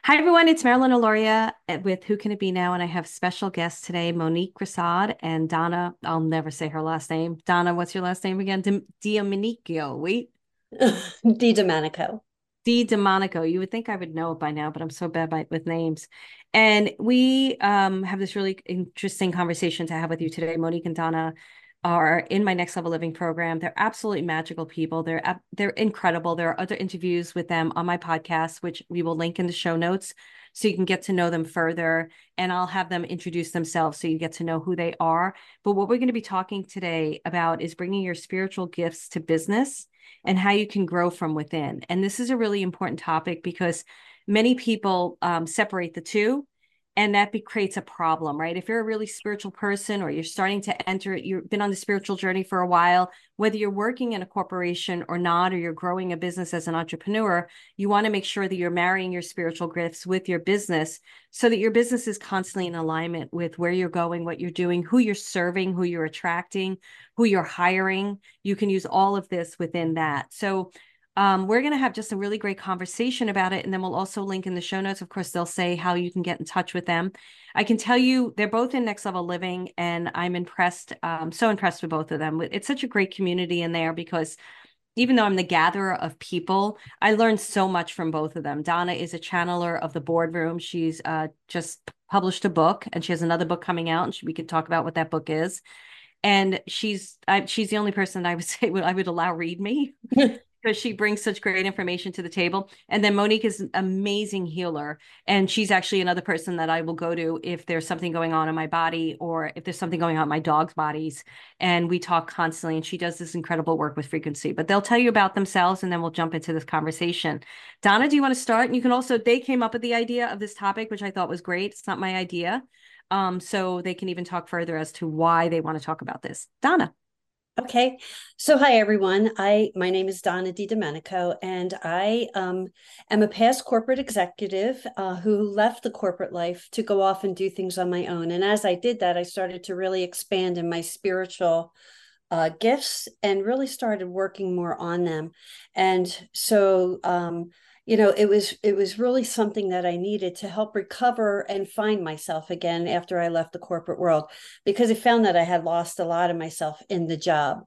Hi, everyone. It's Marilyn Aloria with Who Can It Be Now? And I have special guests today, Monique Grasad and Donna. I'll never say her last name. Donna, what's your last name again? Diamanico. Wait. Di Domenico. Di Domenico. You would think I would know it by now, but I'm so bad with names. And we have this really interesting conversation to have with you today. Monique and Donna are in my Next Level Living program. They're absolutely magical people. They're incredible. There are other interviews with them on my podcast, which we will link in the show notes so you can get to know them further. And I'll have them introduce themselves so you get to know who they are. But what we're going to be talking today about is bringing your spiritual gifts to business and how you can grow from within. And this is a really important topic because many people separate the two, and that creates a problem, right? If you're a really spiritual person or you're starting to enter, you've been on the spiritual journey for a while, whether you're working in a corporation or not, or you're growing a business as an entrepreneur, you want to make sure that you're marrying your spiritual gifts with your business so that your business is constantly in alignment with where you're going, what you're doing, who you're serving, who you're attracting, who you're hiring. You can use all of this within that. So we're going to have just a really great conversation about it. And then we'll also link in the show notes. Of course, they'll say how you can get in touch with them. I can tell you they're both in Next Level Living, and I'm impressed, so impressed with both of them. It's such a great community in there because even though I'm the gatherer of people, I learned so much from both of them. Donna is a channeler of the boardroom. She's just published a book, and she has another book coming out, and we could talk about what that book is. And she's the only person I would say I would allow read me because she brings such great information to the table. And then Monique is an amazing healer. And she's actually another person that I will go to if there's something going on in my body or if there's something going on in my dog's bodies. And we talk constantly. And she does this incredible work with frequency. But they'll tell you about themselves and then we'll jump into this conversation. Donna, do you want to start? And you can also, they came up with the idea of this topic, which I thought was great. It's not my idea. So they can even talk further as to why they want to talk about this. Donna. Okay. So hi everyone. My name is Donna Di Domenico, and I am a past corporate executive who left the corporate life to go off and do things on my own. And as I did that, I started to really expand in my spiritual gifts and really started working more on them. And so it was really something that I needed to help recover and find myself again after I left the corporate world, because I found that I had lost a lot of myself in the job.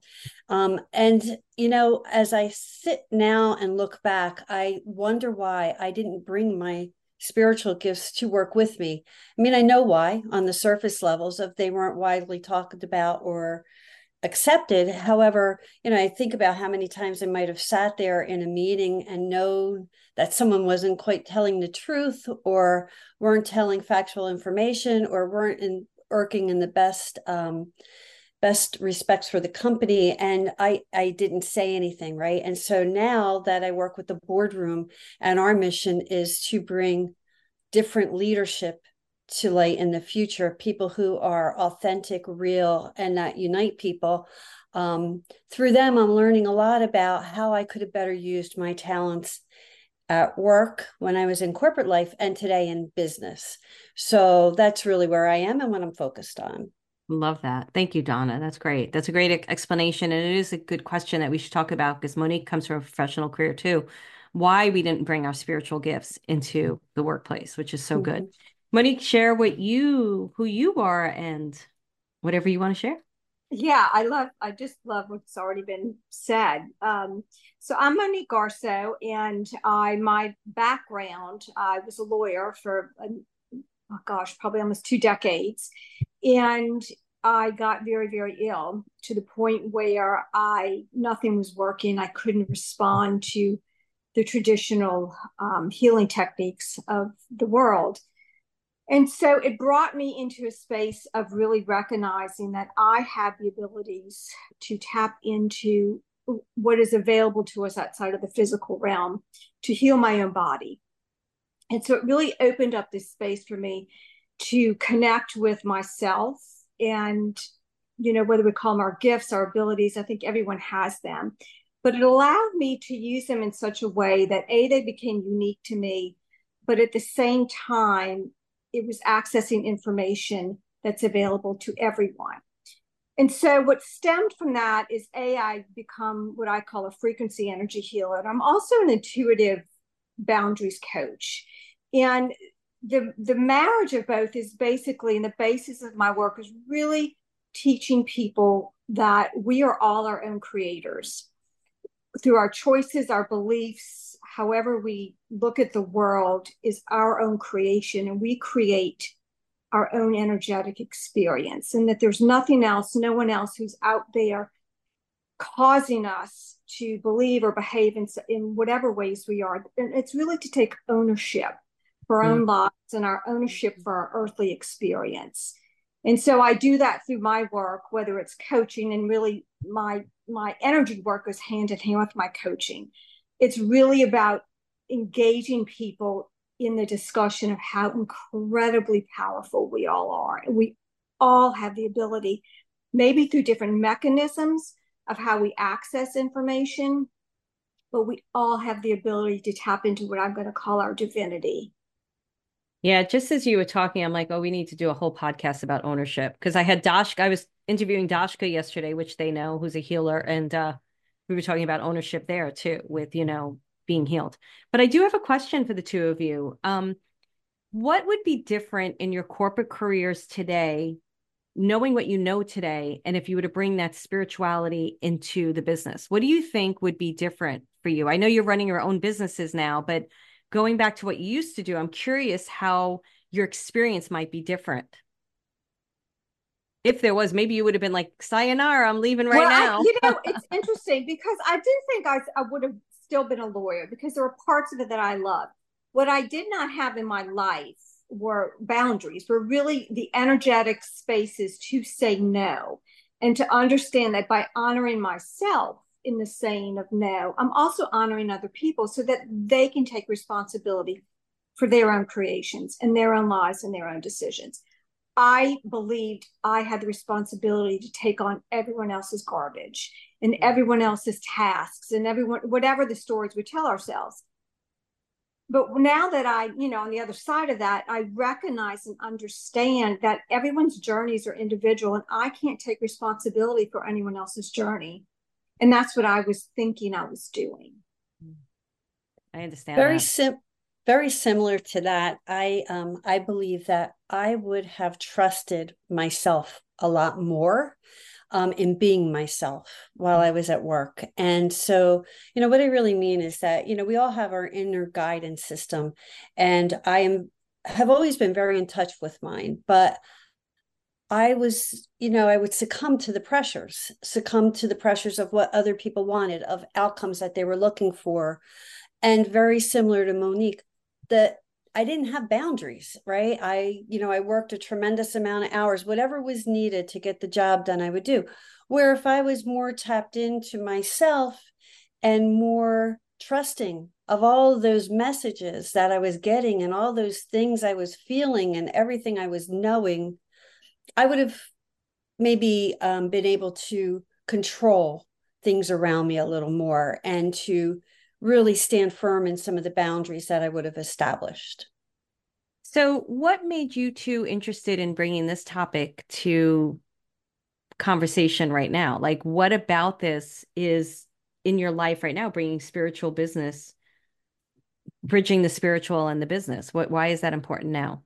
And as I sit now and look back, I wonder why I didn't bring my spiritual gifts to work with me. I mean, I know why on the surface levels, if they weren't widely talked about or accepted. However, I think about how many times I might have sat there in a meeting and known that someone wasn't quite telling the truth, or weren't telling factual information, or weren't working in the best respects for the company, and I didn't say anything, right? And so now that I work with the boardroom, and our mission is to bring different leadership to light in the future, people who are authentic, real, and that unite people. Through them, I'm learning a lot about how I could have better used my talents at work when I was in corporate life and today in business. So that's really where I am and what I'm focused on. Love that. Thank you, Donna. That's great. That's a great explanation. And it is a good question that we should talk about because Monique comes from a professional career too. Why we didn't bring our spiritual gifts into the workplace, which is so good. Mhm. Monique, share who you are and whatever you want to share. Yeah, I just love what's already been said. So I'm Monique Garso, and my background, I was a lawyer for, oh gosh, probably almost 2 decades. And I got very, very ill to the point where nothing was working. I couldn't respond to the traditional healing techniques of the world. And so it brought me into a space of really recognizing that I have the abilities to tap into what is available to us outside of the physical realm to heal my own body. And so it really opened up this space for me to connect with myself and, whether we call them our gifts, our abilities, I think everyone has them. But it allowed me to use them in such a way that they became unique to me, but at the same time, it was accessing information that's available to everyone. And so what stemmed from that is I become what I call a frequency energy healer. And I'm also an intuitive boundaries coach. And the marriage of both is basically, and the basis of my work is really teaching people that we are all our own creators through our choices, our beliefs, however we look at the world is our own creation, and we create our own energetic experience, and that there's nothing else, no one else who's out there causing us to believe or behave in whatever ways we are. And it's really to take ownership for our own lives and our ownership for our earthly experience. And so I do that through my work, whether it's coaching, and really my energy work goes hand in hand with my coaching. It's really about engaging people in the discussion of how incredibly powerful we all are. And we all have the ability, maybe through different mechanisms of how we access information, but we all have the ability to tap into what I'm going to call our divinity. Yeah, just as you were talking, I'm like, oh, we need to do a whole podcast about ownership, because I had Dashka, I was interviewing Dashka yesterday, which they know, who's a healer, and we were talking about ownership there too, with, being healed. But I do have a question for the two of you. What would be different in your corporate careers today, knowing what you know today, and if you were to bring that spirituality into the business? What do you think would be different for you? I know you're running your own businesses now, but going back to what you used to do, I'm curious how your experience might be different. If there was, maybe you would have been like, sayonara, I'm leaving right now. It's interesting because I do think I would have still been a lawyer, because there were parts of it that I loved. What I did not have in my life were boundaries, were really the energetic spaces to say no, and to understand that by honoring myself in the saying of no, I'm also honoring other people so that they can take responsibility for their own creations and their own lives and their own decisions. I believed I had the responsibility to take on everyone else's garbage and everyone else's tasks and everyone, whatever the stories we tell ourselves. But now that on the other side of that, I recognize and understand that everyone's journeys are individual, and I can't take responsibility for anyone else's journey. And that's what I was thinking I was doing. I understand very similar to that. I believe that I would have trusted myself a lot more in being myself while I was at work. And so, what I really mean is that, we all have our inner guidance system, and have always been very in touch with mine, but I would succumb to the pressures of what other people wanted, of outcomes that they were looking for. And very similar to Monique, that I didn't have boundaries, right? I worked a tremendous amount of hours, whatever was needed to get the job done, I would do. Where if I was more tapped into myself and more trusting of all of those messages that I was getting and all those things I was feeling and everything I was knowing, I would have maybe been able to control things around me a little more, and to really stand firm in some of the boundaries that I would have established. So what made you two interested in bringing this topic to conversation right now? Like, what about this is in your life right now, bringing spiritual business, bridging the spiritual and the business? Why is that important now?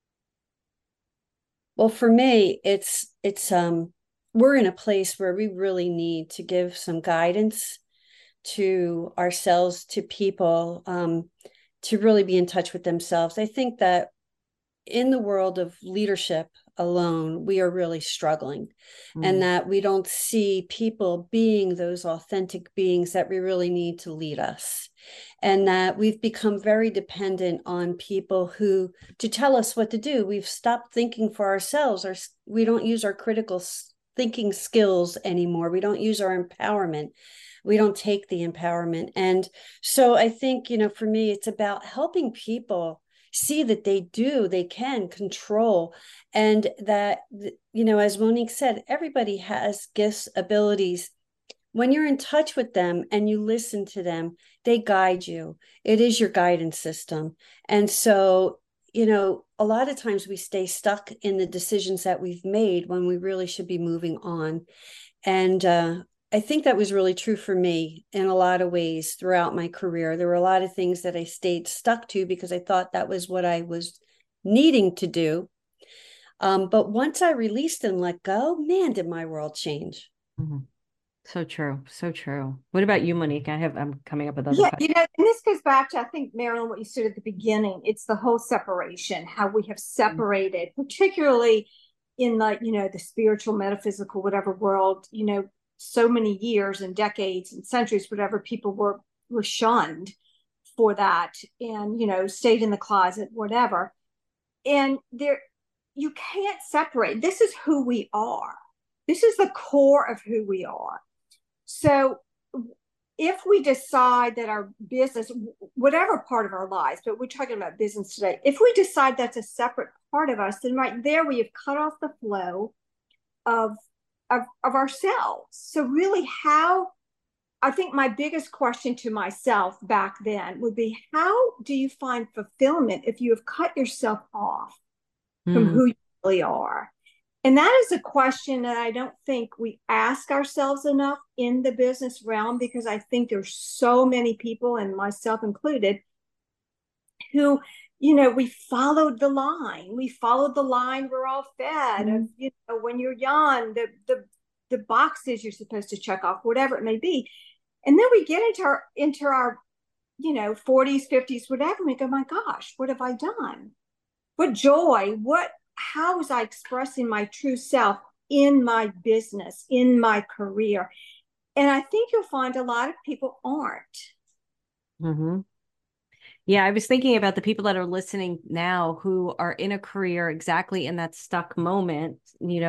Well, for me, it's we're in a place where we really need to give some guidance to ourselves, to people, to really be in touch with themselves. I think that in the world of leadership alone, we are really struggling, and that we don't see people being those authentic beings that we really need to lead us. And that we've become very dependent on people to tell us what to do. We've stopped thinking for ourselves, or we don't use our critical thinking skills anymore. We don't use our empowerment. We don't take the empowerment. And so I think, for me, it's about helping people see that they can control, and that, as Monique said, everybody has gifts, abilities. When you're in touch with them and you listen to them, they guide you. It is your guidance system. And so, a lot of times we stay stuck in the decisions that we've made when we really should be moving on. And I think that was really true for me in a lot of ways throughout my career. There were a lot of things that I stayed stuck to because I thought that was what I was needing to do. But once I released and let go, man, did my world change. Mhm. So true. So true. What about you, Monique? I'm coming up with other Yeah, questions. and this goes back to, I think, Marilyn, what you said at the beginning. It's the whole separation, how we have separated, particularly in the spiritual, metaphysical, whatever world, so many years and decades and centuries, whatever, people were shunned for that and, stayed in the closet, whatever. And you can't separate. This is who we are. This is the core of who we are. So if we decide that our business, whatever part of our lives, but we're talking about business today, if we decide that's a separate part of us, then right there we have cut off the flow of of ourselves. So really, how I think my biggest question to myself back then would be, how do you find fulfillment if you have cut yourself off from Mm, who you really are? And that is a question that I don't think we ask ourselves enough in the business realm, because I think there's so many people, and myself included, who, we followed the line. We followed the line we're all fed of, when you're young, the boxes you're supposed to check off, whatever it may be. And then we get into our 40s, 50s, whatever, and we go, my gosh, what have I done? What joy, how was I expressing my true self in my business, in my career? And I think you'll find a lot of people aren't. hmm Yeah, I was thinking about the people that are listening now who are in a career exactly in that stuck moment,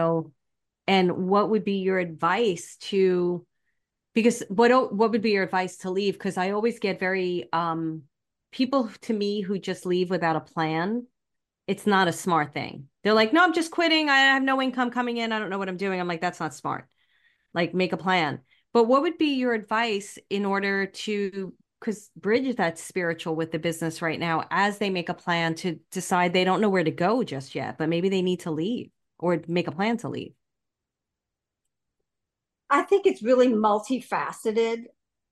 and what would be your advice to, because what would be your advice to leave? Because I always get very people to me who just leave without a plan. It's not a smart thing. They're like, no, I'm just quitting. I have no income coming in. I don't know what I'm doing. I'm like, that's not smart. Like, make a plan. But what would be your advice in order to, because bridge that spiritual with the business right now as they make a plan to decide they don't know where to go just yet, but maybe they need to leave or make a plan to leave? I think it's really multifaceted.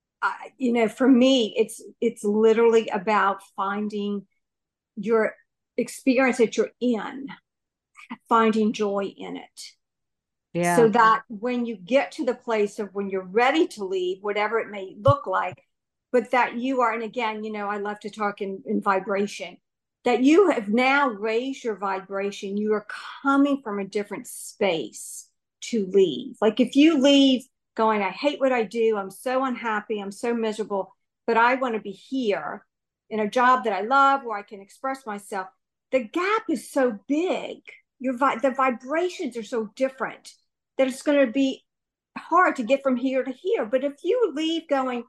For me, it's literally about finding your experience that you're in, finding joy in it. So Yeah. that when you get to the place of when you're ready to leave, whatever it may look like, but that you are, and again, I love to talk in vibration, that you have now raised your vibration. You are coming from a different space to leave. Like if you leave going, I hate what I do, I'm so unhappy, I'm so miserable, but I want to be here in a job that I love where I can express myself. The gap is so big. The vibrations are so different that it's going to be hard to get from here to here. But if you leave going,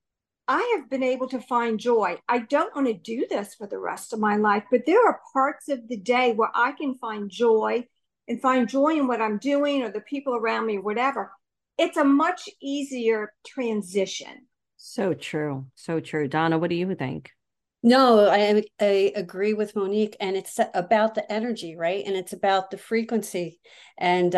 I have been able to find joy. I don't want to do this for the rest of my life, but there are parts of the day where I can find joy and find joy in what I'm doing or the people around me, or whatever. It's a much easier transition. So true. So true. Donna, what do you think? No, I agree with Monique, and it's about the energy, right? And it's about the frequency, and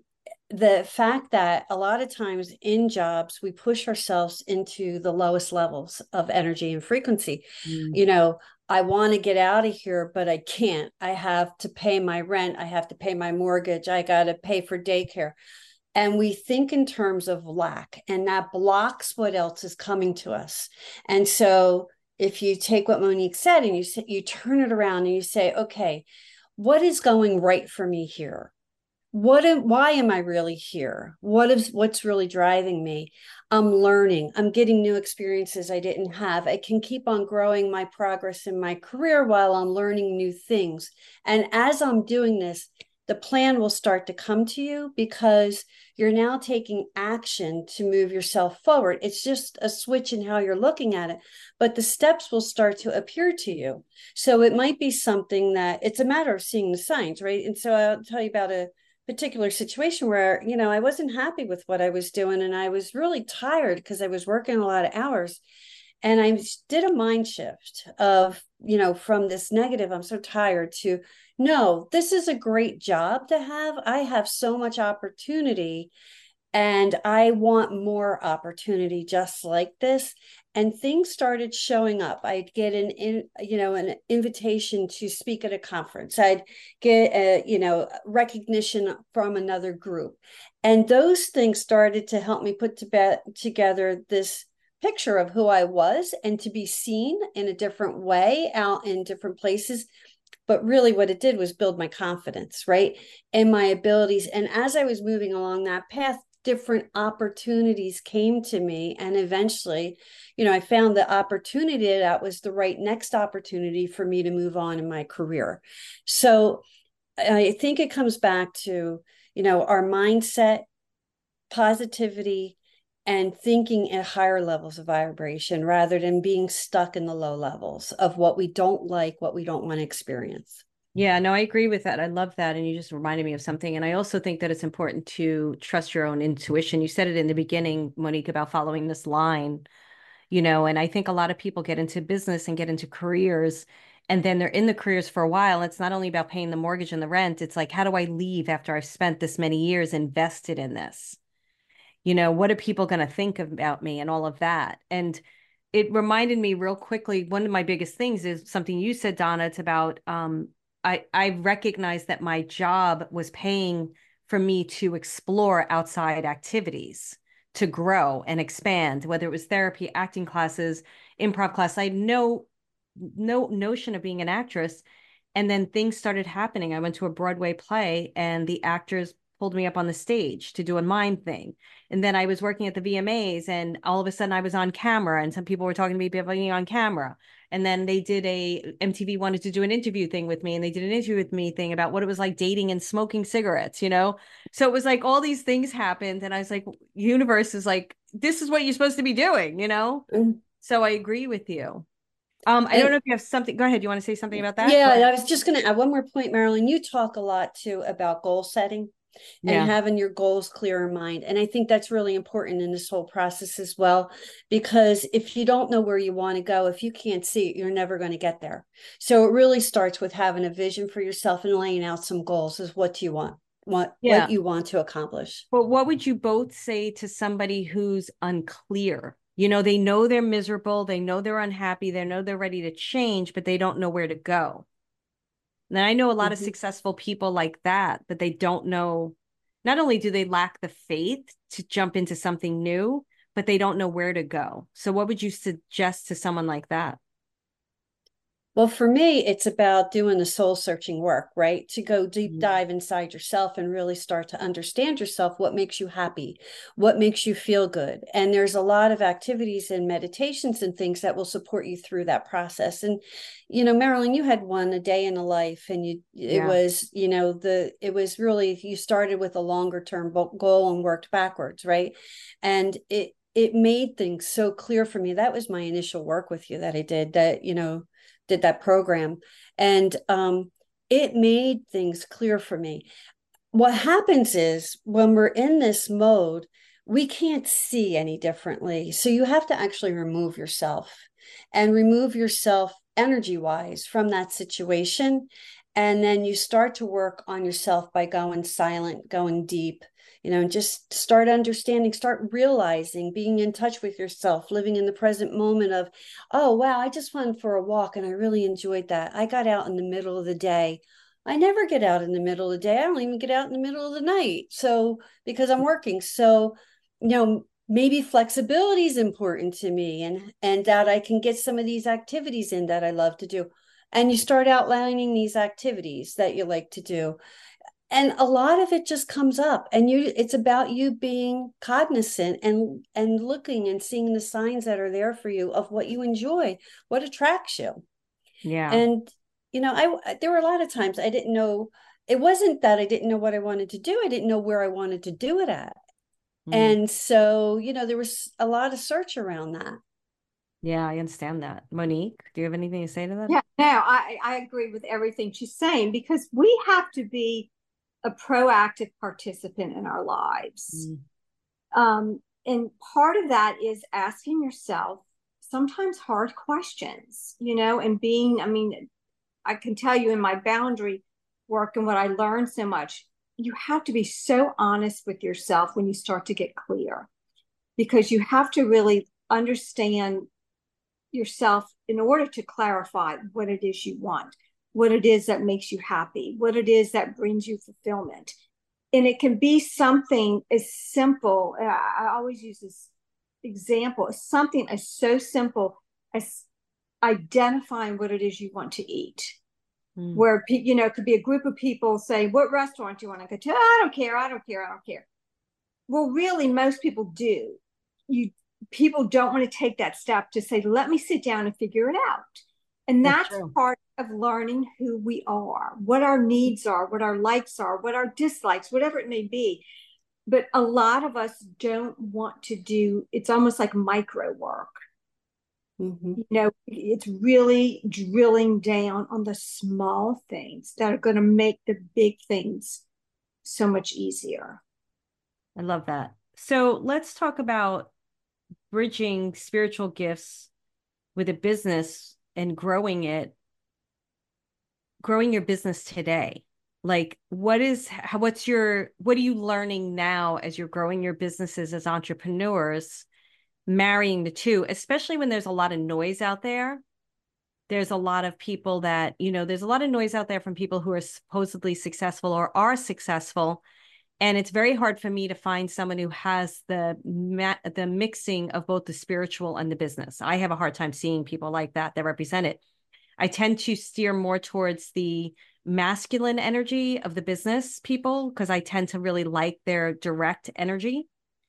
the fact that a lot of times in jobs we push ourselves into the lowest levels of energy and frequency. Mm. You know, I want to get out of here, but I can't. I have to pay my rent. I have to pay my mortgage. I got to pay for daycare. And we think in terms of lack, and that blocks what else is coming to us. And so if you take what Monique said and you turn it around and you say, okay, what is going right for me here? Why am I really here? What's really driving me? I'm learning. I'm getting new experiences I didn't have. I can keep on growing my progress in my career while I'm learning new things. And as I'm doing this, the plan will start to come to you because you're now taking action to move yourself forward. It's just a switch in how you're looking at it, but the steps will start to appear to you. So it might be something that it's a matter of seeing the signs, right? And so I'll tell you about a particular situation where, I wasn't happy with what I was doing, and I was really tired because I was working a lot of hours. And I did a mind shift of, from this negative, I'm so tired, to no, this is a great job to have. I have so much opportunity. And I want more opportunity just like this. And things started showing up. I'd get an invitation to speak at a conference. I'd get recognition from another group. And those things started to help me put together this picture of who I was and to be seen in a different way out in different places. But really what it did was build my confidence, right? And my abilities. And as I was moving along that path, different opportunities came to me. And eventually, I found the opportunity that was the right next opportunity for me to move on in my career. So I think it comes back to, our mindset, positivity, and thinking at higher levels of vibration rather than being stuck in the low levels of what we don't like, what we don't want to experience. Yeah, no, I agree with that. I love that. And you just reminded me of something. And I also think that it's important to trust your own intuition. You said it in the beginning, Monique, about following this line, and I think a lot of people get into business and get into careers, and then they're in the careers for a while. It's not only about paying the mortgage and the rent. It's like, how do I leave after I've spent this many years invested in this? What are people going to think about me and all of that? And it reminded me real quickly, one of my biggest things is something you said, Donna. It's about I recognized that my job was paying for me to explore outside activities, to grow and expand, whether it was therapy, acting classes, improv class. I had no notion of being an actress. And then things started happening. I went to a Broadway play and the actors pulled me up on the stage to do a mime thing. And then I was working at the VMAs and all of a sudden I was on camera and some people were talking to me about being on camera. And then they did MTV wanted to do an interview thing with me, and they did an interview with me thing about what it was like dating and smoking cigarettes, So it was like all these things happened. And I was like, universe is like, this is what you're supposed to be doing. Mm. So I agree with you. I don't And know if you have something. Go ahead. You want to say something about that? yeah, I was just going to add one more point, Marilyn. You talk a lot too about goal setting and Yeah. having your goals clear in mind. And I think that's really important in this whole process as well, because if you don't know where you want to go, if you can't see it, you're never going to get there. So it really starts with having a vision for yourself and laying out some goals. Is what do you want? What Yeah. you want to accomplish. But what would you both say to somebody who's unclear? They know they're miserable, they know they're unhappy, they know they're ready to change, but they don't know where to go. And I know a lot of Mhm. successful people like that, but they don't know. Not only do they lack the faith to jump into something new, but they don't know where to go. So what would you suggest to someone like that? Well, for me, it's about doing the soul searching work, right? To go deep Mhm. dive inside yourself and really start to understand yourself, what makes you happy, what makes you feel good. And there's a lot of activities and meditations and things that will support you through that process. And, Marilyn, you had one a day in a life, and it Yeah. was, it was really, you started with a longer term goal and worked backwards, right? And it made things so clear for me. That was my initial work with you that I did did that program. And it made things clear for me. What happens is when we're in this mode, we can't see any differently. So you have to actually remove yourself energy wise from that situation. And then you start to work on yourself by going silent, going deep, just start understanding, start realizing, being in touch with yourself, living in the present moment of, oh, wow, I just went for a walk and I really enjoyed that. I got out in the middle of the day. I never get out in the middle of the day. I don't even get out in the middle of the night. So, because I'm working. So, maybe flexibility is important to me, and that I can get some of these activities in that I love to do. And you start outlining these activities that you like to do. And a lot of it just comes up, and it's about you being cognizant and looking and seeing the signs that are there for you of what you enjoy, what attracts you. Yeah. And I there were a lot of times I didn't know. It wasn't that I didn't know what I wanted to do. I didn't know where I wanted to do it at. Mm. And so, there was a lot of search around that. Yeah, I understand that. Monique, do you have anything to say to that? Yeah, no, I agree with everything she's saying because we have to be a proactive participant in our lives. Mm. And part of that is asking yourself sometimes hard questions, and I mean, I can tell you in my boundary work and what I learned so much, you have to be so honest with yourself when you start to get clear, because you have to really understand yourself in order to clarify what it is you want, what it is that makes you happy, what it is that brings you fulfillment. And it can be something as simple. I always use this example, something as so simple as identifying what it is you want to eat. Where, you know, it could be a group of people say, what restaurant do you want to go to? I don't care. I don't care. I don't care. Well, really, most people do. People don't want to take that step to say, let me sit down and figure it out. And that's part of learning who we are, what our needs are, what our likes are, what our dislikes, whatever it may be. But a lot of us don't want to do, it's almost like micro work. You know, it's really drilling down on the small things that are going to make the big things so much easier. I love that. So let's talk about bridging spiritual gifts with a business and growing your business today. Like, what are you learning now as you're growing your businesses as entrepreneurs, marrying the two, especially when there's a lot of noise out there? There's a lot of people that, you know, there's a lot of noise out there from people who are supposedly successful or are successful. And it's very hard for me to find someone who has the mixing of both the spiritual and the business. I have a hard time seeing people like that represent it. I tend to steer more towards the masculine energy of the business people because I tend to really like their direct energy.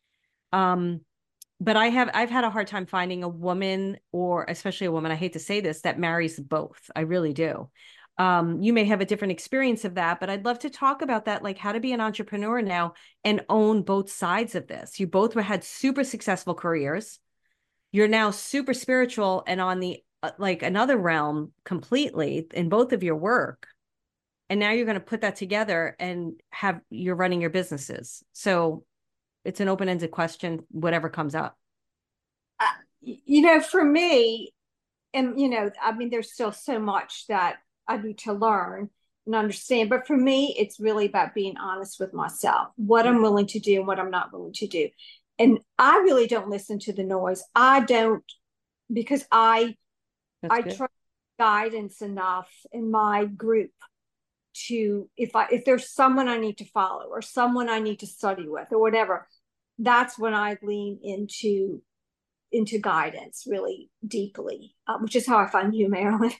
But I've had a hard time finding a woman, or especially a woman, I hate to say this, that marries both. I really do. You may have a different experience of that, but I'd love to talk about that, like how to be an entrepreneur now and own both sides of this. You both had super successful careers. You're now super spiritual and on the like another realm completely in both of your work. And now you're going to put that together and you're running your businesses. So it's an open-ended question, whatever comes up. You know, for me, and you know, I mean, there's still so much that I need to learn and understand. But for me, it's really about being honest with myself, what I'm willing to do and what I'm not willing to do. And I really don't listen to the noise. I don't, because I trust guidance enough in my group to, if there's someone I need to follow or someone I need to study with or whatever, that's when I lean into guidance really deeply, which is how I find you, Marilyn.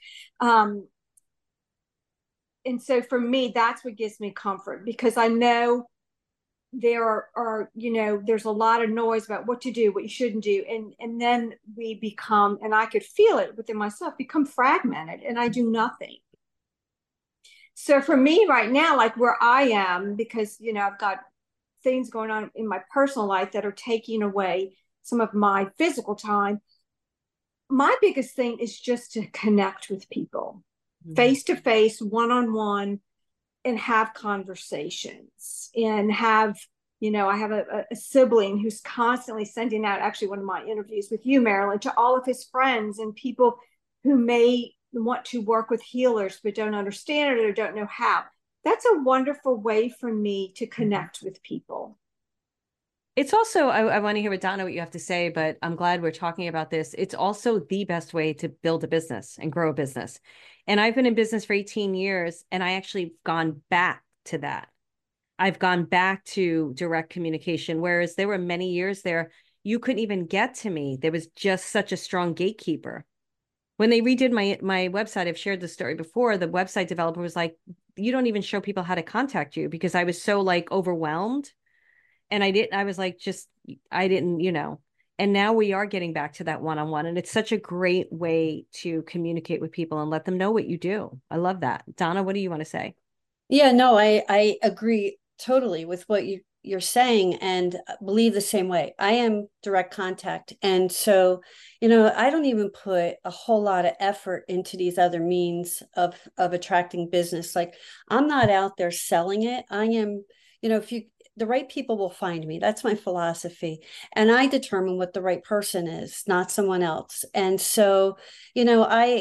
And so for me, that's what gives me comfort, because I know there are, you know, there's a lot of noise about what to do, what you shouldn't do. And then we become, and I could feel it within myself, become fragmented and I do nothing. So for me right now, like where I am, because, you know, I've got things going on in my personal life that are taking away some of my physical time. My biggest thing is just to connect with people face to face, one on one, and have conversations and have, you know, I have a sibling who's constantly sending out, actually one of my interviews with you, Marilyn, to all of his friends and people who may want to work with healers but don't understand it or don't know how. That's a wonderful way for me to connect with people. It's also, I want to hear what Donna, what you have to say, but I'm glad we're talking about this. It's also the best way to build a business and grow a business. And I've been in business for 18 years and I actually gone back to that. I've gone back to direct communication, whereas there were many years there, you couldn't even get to me. There was just such a strong gatekeeper. When they redid my website, I've shared the story before, the website developer was like, you don't even show people how to contact you, because I was so like overwhelmed. And I was like, I didn't, you know, and now we are getting back to that one-on-one. And it's such a great way to communicate with people and let them know what you do. I love that. Donna, what do you want to say? Yeah, no, I agree totally with what you're saying and believe the same way. I am direct contact. And so, you know, I don't even put a whole lot of effort into these other means of attracting business. Like I'm not out there selling it. I am, you know, the right people will find me. That's my philosophy. And I determine what the right person is, not someone else. And so, you know,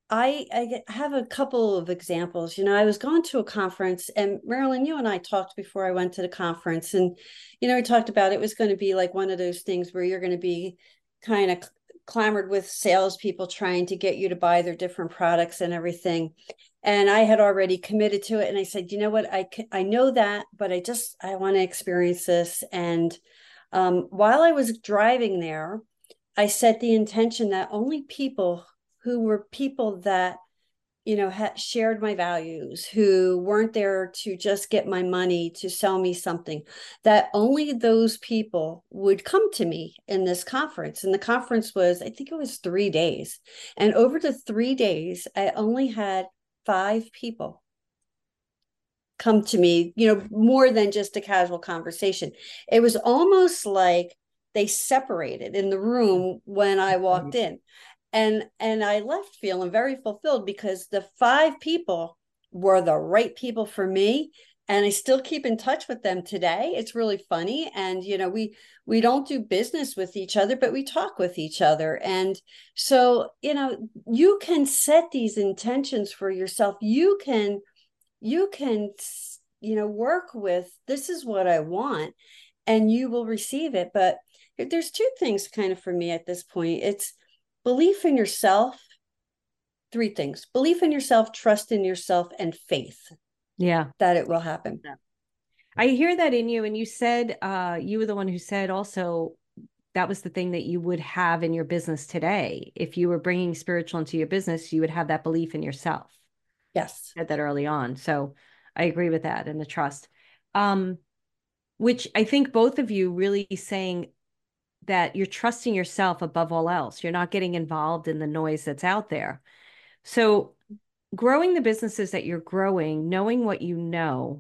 I have a couple of examples. I was going to a conference, and Marilyn, you and I talked before I went to the conference, and we talked about it was going to be like one of those things where you're going to be kind of clamored with salespeople trying to get you to buy their different products and everything. And I had already committed to it, and I said, you know what, I know that, but I want to experience this. And while I was driving there, I set the intention that only people who were people that had shared my values, who weren't there to just get my money to sell me something, that only those people would come to me in this conference. And the conference was, I think it was 3 days. And over the 3 days, I only had 5 people come to me, more than just a casual conversation. It was almost like they separated in the room when I walked in. And I left feeling very fulfilled because the 5 people were the right people for me. And I still keep in touch with them today. It's really funny. And, we don't do business with each other, but we talk with each other. And so, you can set these intentions for yourself. You can, work with, this is what I want, and you will receive it. But there's 2 things kind of for me at this point. It's belief in yourself. 3 things: belief in yourself, trust in yourself, and faith. Yeah. That it will happen. Yeah. I hear that in you. And you said, you were the one who said also that was the thing that you would have in your business today. If you were bringing spiritual into your business, you would have that belief in yourself. Yes. I said that early on. So I agree with that, and the trust. Which I think both of you really saying that you're trusting yourself above all else. You're not getting involved in the noise that's out there. So growing the businesses that you're growing, knowing what you know,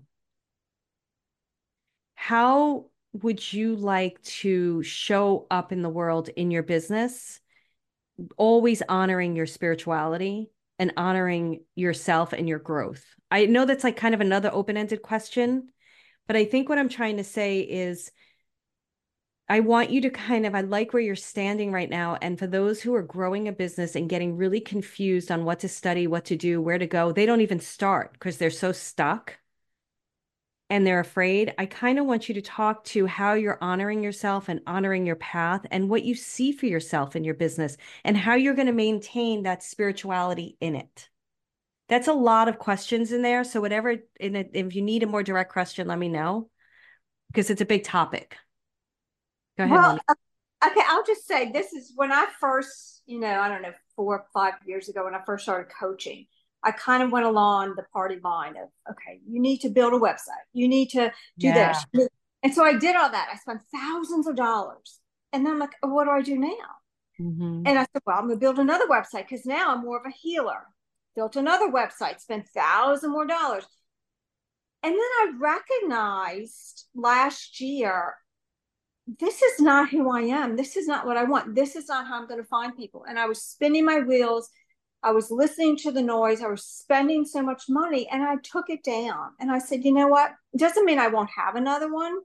how would you like to show up in the world in your business, always honoring your spirituality and honoring yourself and your growth? I know that's like kind of another open-ended question, but I think what I'm trying to say is I want you to I like where you're standing right now. And for those who are growing a business and getting really confused on what to study, what to do, where to go, they don't even start because they're so stuck and they're afraid. I kind of want you to talk to how you're honoring yourself and honoring your path and what you see for yourself in your business and how you're going to maintain that spirituality in it. That's a lot of questions in there. So if you need a more direct question, let me know because it's a big topic. Go ahead, Well, Monique. okay, I'll just say this is when I first, I don't know, 4 or 5 years ago when I first started coaching, I kind of went along the party line of, okay, you need to build a website. You need to do Yeah. this. And so I did all that. I spent thousands of dollars. And then I'm like, oh, what do I do now? Mm-hmm. And I said, well, I'm going to build another website because now I'm more of a healer. Built another website, spent thousands more dollars. And then I recognized last year, this is not who I am. This is not what I want. This is not how I'm going to find people. And I was spinning my wheels. I was listening to the noise. I was spending so much money, and I took it down. And I said, you know what? It doesn't mean I won't have another one.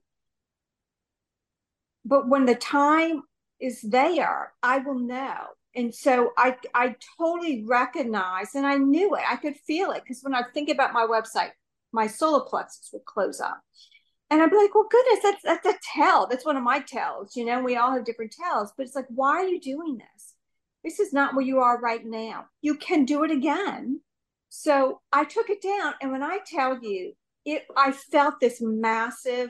But when the time is there, I will know. And so I totally recognized, and I knew it. I could feel it because when I think about my website, my solar plexus would close up. And I'd be like, well, goodness, that's a tell. That's one of my tells. We all have different tells, but it's like, why are you doing this? This is not where you are right now. You can do it again. So I took it down. And when I tell you, I felt this massive,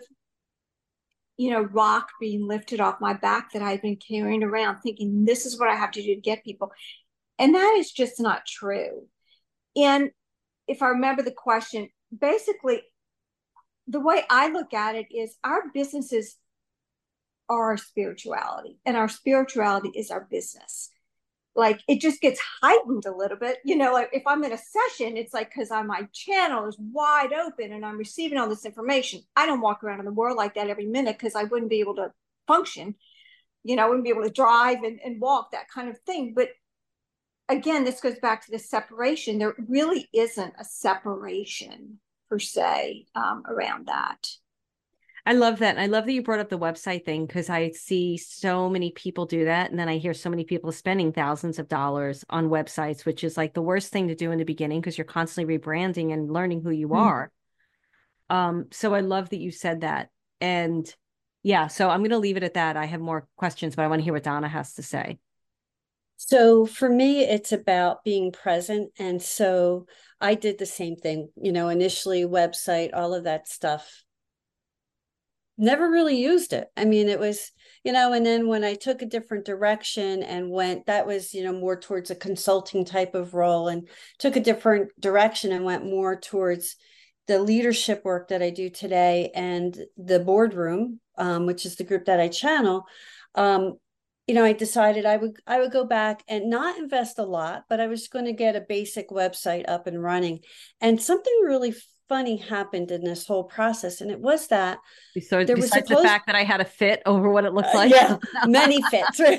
rock being lifted off my back that I'd been carrying around thinking, this is what I have to do to get people. And that is just not true. And if I remember the question, basically, the way I look at it is our businesses are our spirituality, and our spirituality is our business. Like it just gets heightened a little bit, like if I'm in a session, it's like because my channel is wide open and I'm receiving all this information. I don't walk around in the world like that every minute because I wouldn't be able to function. I wouldn't be able to drive and walk, that kind of thing. But again, this goes back to the separation. There really isn't a separation per se around that. I love that. I love that you brought up the website thing because I see so many people do that. And then I hear so many people spending thousands of dollars on websites, which is like the worst thing to do in the beginning because you're constantly rebranding and learning who you are. So I love that you said that. And yeah, so I'm going to leave it at that. I have more questions, but I want to hear what Donna has to say. So for me, it's about being present. And so I did the same thing, initially website, all of that stuff. Never really used it. I mean, it was, and then when I took a different direction and went, that was, more towards a consulting type of role, and took a different direction and went more towards the leadership work that I do today and the boardroom, which is the group that I channel. I decided I would go back and not invest a lot, but I was going to get a basic website up and running. And something really funny happened in this whole process, and it was that So there was besides the supposed fact that I had a fit over what it looked like. yeah, many fits, right?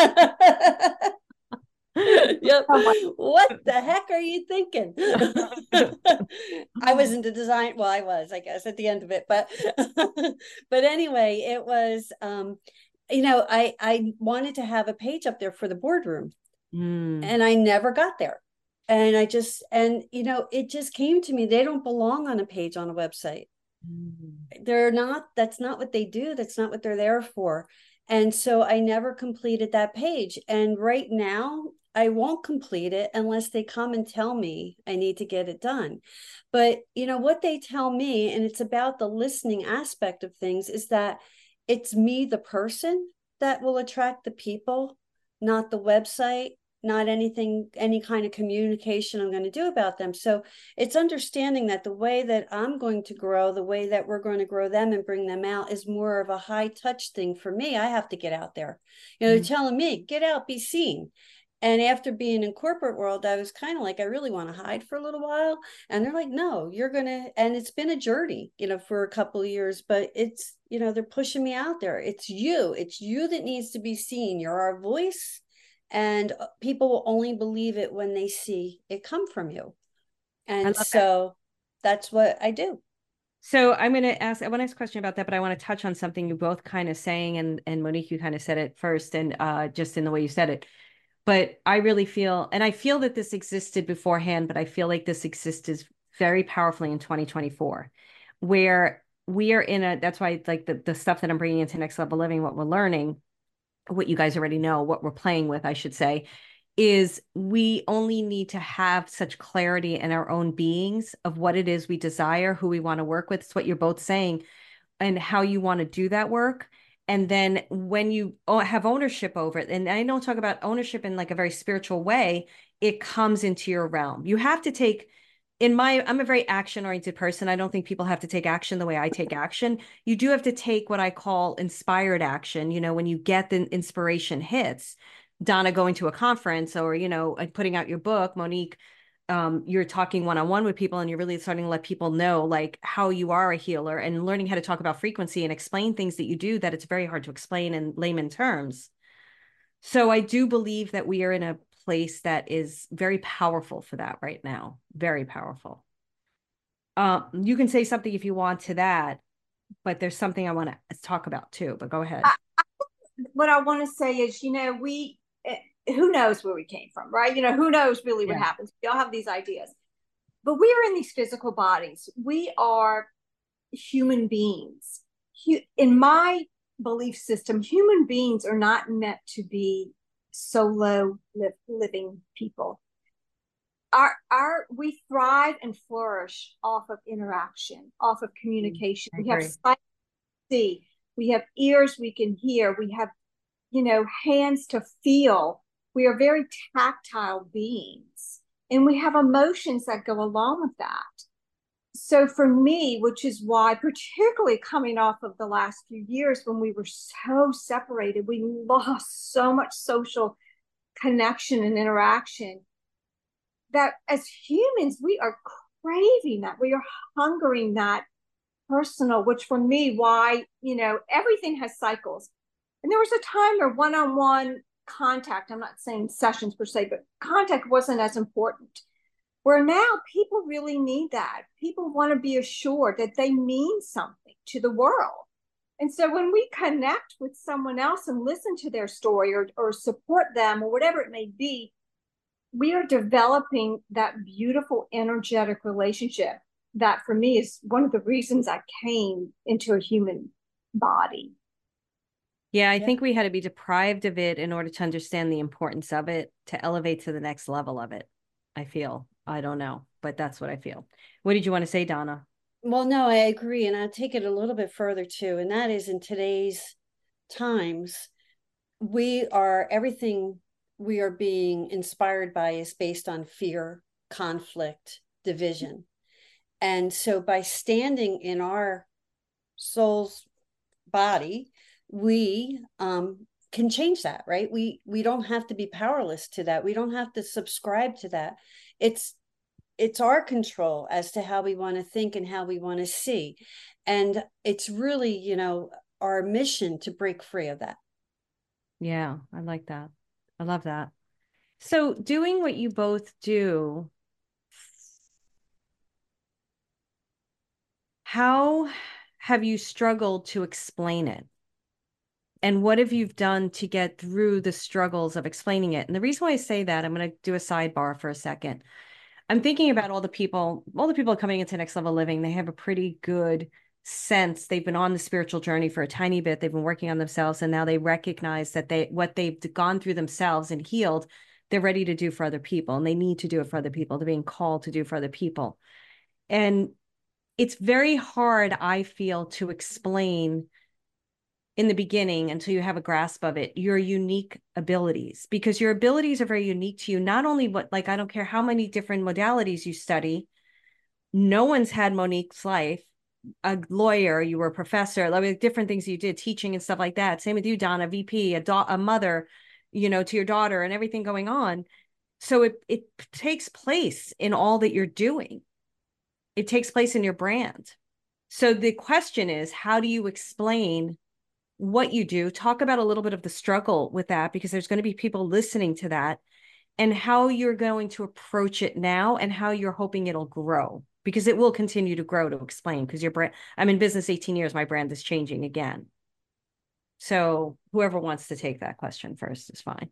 Yep. Oh my, What the heck are you thinking? I wasn't a design. Well, I was, I guess, at the end of it, but but anyway, it was I wanted to have a page up there for the boardroom, and I never got there. And it just came to me. They don't belong on a page on a website. They're not, that's not what they do. That's not what they're there for. And so I never completed that page. And right now, I won't complete it unless they come and tell me I need to get it done. But what they tell me, and it's about the listening aspect of things, is that it's me, the person, that will attract the people, not the website, not anything, any kind of communication I'm going to do about them. So it's understanding that the way that I'm going to grow, the way that we're going to grow them and bring them out, is more of a high touch thing for me. I have to get out there. They're telling me, get out, be seen. And after being in corporate world, I was kind of like, I really want to hide for a little while. And they're like, no, you're going to, and it's been a journey, for a couple of years, but it's, they're pushing me out there. It's you that needs to be seen. You're our voice, and people will only believe it when they see it come from you. And so that's what I do. So I want to ask a question about that, but I want to touch on something you both kind of saying, and Monique, you kind of said it first, and just in the way you said it. But I really feel, and I feel that this existed beforehand, but I feel like this exists very powerfully in 2024, where we are that's why like the stuff that I'm bringing into Next Level Living, what we're learning, what you guys already know, what we're playing with, I should say, is we only need to have such clarity in our own beings of what it is we desire, who we want to work with. It's what you're both saying, and how you want to do that work. And then when you have ownership over it, and I don't talk about ownership in like a very spiritual way, it comes into your realm. You have to take, I'm a very action-oriented person. I don't think people have to take action the way I take action. You do have to take what I call inspired action. When you get the inspiration hits, Donna going to a conference, or, putting out your book, Monique, you're talking one-on-one with people, and you're really starting to let people know like how you are a healer, and learning how to talk about frequency and explain things that you do that it's very hard to explain in layman terms. So I do believe that we are in a place that is very powerful for that right now. Very powerful. You can say something if you want to that, but there's something I want to talk about too, but go ahead. What I want to say is, who knows where we came from, right? Who knows really what happens. We all have these ideas, but we are in these physical bodies. We are human beings. In my belief system, human beings are not meant to be solo living people. We thrive and flourish off of interaction, off of communication. We have sight to see, we have ears we can hear, we have hands to feel. We are very tactile beings, and we have emotions that go along with that. So for me, which is why, particularly coming off of the last few years when we were so separated, we lost so much social connection and interaction, that as humans, we are craving that. We are hungering that personal, which for me, why, everything has cycles. And there was a time where one-on-one contact, I'm not saying sessions per se, but contact wasn't as important. Where now people really need that. People want to be assured that they mean something to the world. And so when we connect with someone else and listen to their story or support them or whatever it may be, we are developing that beautiful energetic relationship that for me is one of the reasons I came into a human body. Yeah, I Yeah. think we had to be deprived of it in order to understand the importance of it, to elevate to the next level of it. I feel. I don't know, but that's what I feel. What did you want to say, Donna? Well, no, I agree. And I'll take it a little bit further too. And that is in today's times, everything we are being inspired by is based on fear, conflict, division. And so by standing in our soul's body, we can change that, right? We don't have to be powerless to that. We don't have to subscribe to that. It's our control as to how we want to think and how we want to see. And it's really, our mission to break free of that. Yeah, I like that. I love that. So, doing what you both do, how have you struggled to explain it? And what have you done to get through the struggles of explaining it? And the reason why I say that, I'm going to do a sidebar for a second. I'm thinking about all the people coming into Next Level Living, they have a pretty good sense. They've been on the spiritual journey for a tiny bit. They've been working on themselves, and now they recognize that what they've gone through themselves and healed, they're ready to do for other people, and they need to do it for other people. They're being called to do for other people. And it's very hard, I feel, to explain in the beginning until you have a grasp of it, your unique abilities, because your abilities are very unique to you. Not only I don't care how many different modalities you study, no one's had Monique's life. A lawyer, you were a professor, like different things you did, teaching and stuff like that. Same with you, Donna, VP, a mother, to your daughter and everything going on. So it takes place in all that you're doing. It takes place in your brand. So the question is, how do you explain what you do? Talk about a little bit of the struggle with that, because there's going to be people listening to that, and how you're going to approach it now and how you're hoping it'll grow, because it will continue to grow, to explain, because your brand, I'm in business 18 years, my brand is changing again. So whoever wants to take that question first is fine.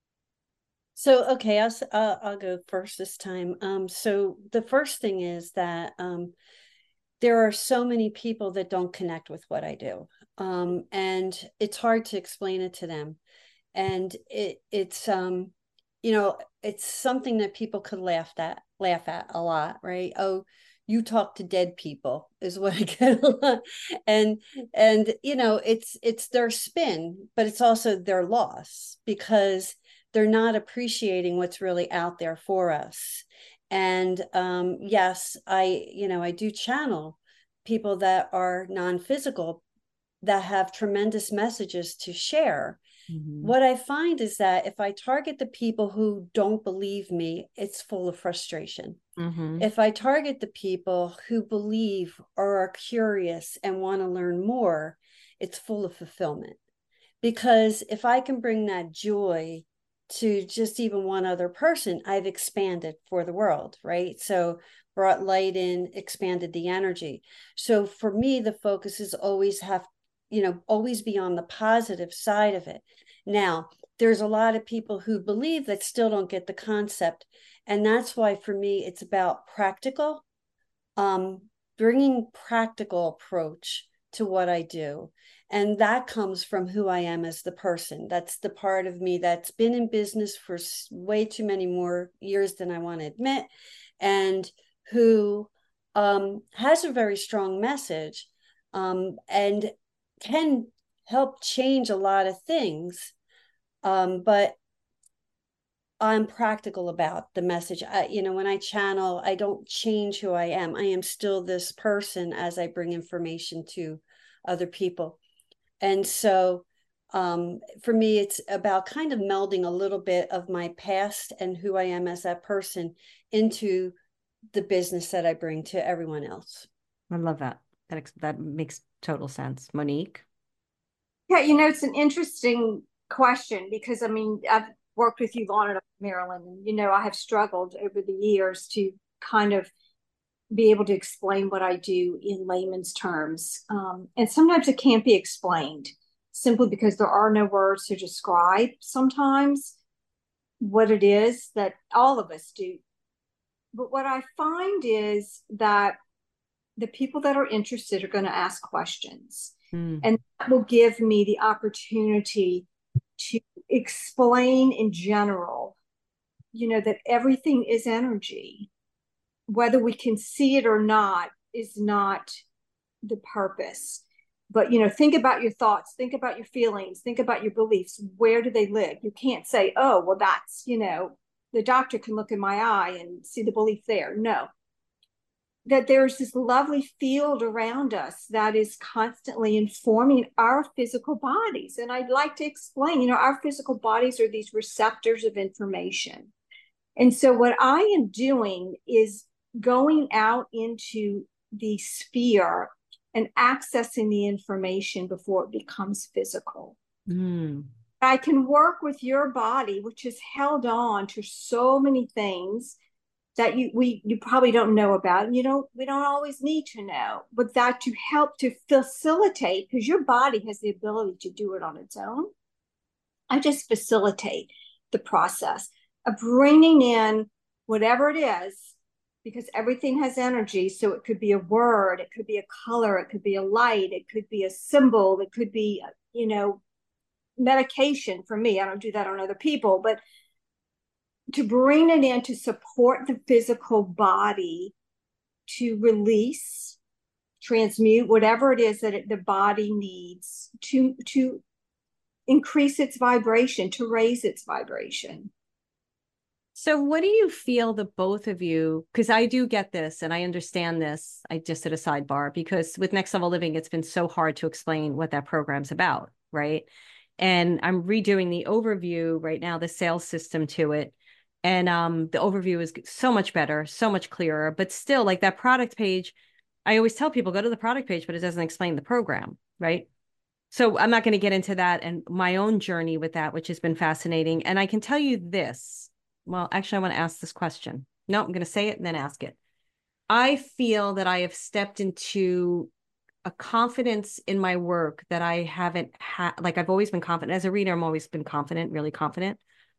So, okay, I'll go first this time. So the first thing is that there are so many people that don't connect with what I do. And it's hard to explain it to them. And it's it's something that people could laugh at a lot, right? Oh, you talk to dead people is what I get a lot. And it's their spin, but it's also their loss, because they're not appreciating what's really out there for us. And yes, I do channel people that are non-physical, that have tremendous messages to share. Mm-hmm. What I find is that if I target the people who don't believe me, it's full of frustration. Mm-hmm. If I target the people who believe or are curious and want to learn more, it's full of fulfillment. Because if I can bring that joy to just even one other person, I've expanded for the world, right? So brought light in, expanded the energy. So for me, the focus is always be on the positive side of it. Now, there's a lot of people who believe that still don't get the concept. And that's why for me, it's about bringing practical approach to what I do. And that comes from who I am as the person. That's the part of me that's been in business for way too many more years than I want to admit, and who has a very strong message, and can help change a lot of things. But I'm practical about the message. When I channel, I don't change who I am. I am still this person as I bring information to other people. And so for me, it's about kind of melding a little bit of my past and who I am as that person into the business that I bring to everyone else. I love that. That makes total sense. Monique? Yeah, it's an interesting question because I mean, I've worked with you long enough, Marilyn, and I have struggled over the years to kind of be able to explain what I do in layman's terms. And sometimes it can't be explained simply because there are no words to describe sometimes what it is that all of us do. But what I find is that the people that are interested are going to ask questions. Mm. And that will give me the opportunity to explain in general, that everything is energy. Whether we can see it or not is not the purpose. But, think about your thoughts, think about your feelings, think about your beliefs. Where do they live? You can't say, oh, well, that's, the doctor can look in my eye and see the belief there. No, that there's this lovely field around us that is constantly informing our physical bodies. And I'd like to explain, our physical bodies are these receptors of information. And so what I am doing is going out into the sphere and accessing the information before it becomes physical. Mm. I can work with your body, which is held on to so many things that you probably don't know about, and we don't always need to know, but that to help to facilitate, because your body has the ability to do it on its own. I just facilitate the process of bringing in whatever it is, because everything has energy. So it could be a word, it could be a color, it could be a light, it could be a symbol, it could be, medication. For me, I don't do that on other people, but to bring it in to support the physical body to release, transmute whatever it is that the body needs to increase its vibration, to raise its vibration. So what do you feel, the both of you, because I do get this and I understand this, I just did a sidebar, because with Next Level Living, it's been so hard to explain what that program's about, right? And I'm redoing the overview right now, the sales system to it. And the overview is so much better, so much clearer, but still like that product page, I always tell people go to the product page, but it doesn't explain the program, right? So I'm not going to get into that and my own journey with that, which has been fascinating. And I can tell you this. Well, actually, I want to ask this question. No, I'm going to say it and then ask it. I feel that I have stepped into a confidence in my work that I haven't had. Like I've always been confident as a reader. I'm always been confident, really confident.